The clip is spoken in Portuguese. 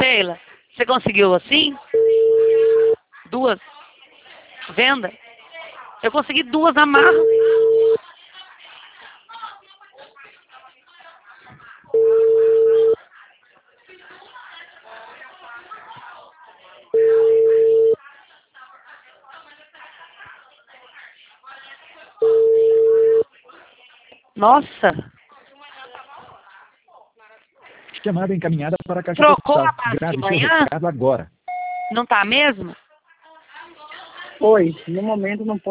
Sheila, você conseguiu assim? 2? Venda? Eu consegui 2 amarras. Nossa. Chamada encaminhada para a caixa Trocou postal. a base de Grave seu manhã? recado agora. Não tá mesmo? Oi, no momento não